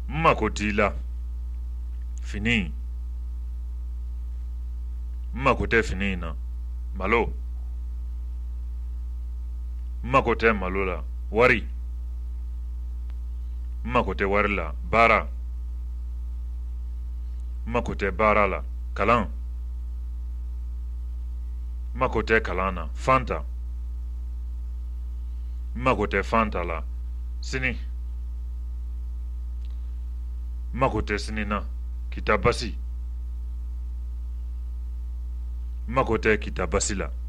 Mako la. Fini. Mako fini na. Malo. Mako malo la. Wari. Mako wari la. Bara. Mako bara la. Kalan. Mako kalana. Fanta. Mako fanta la. Sini. Mako sini na. Kitabasi. Mako kitabasi la.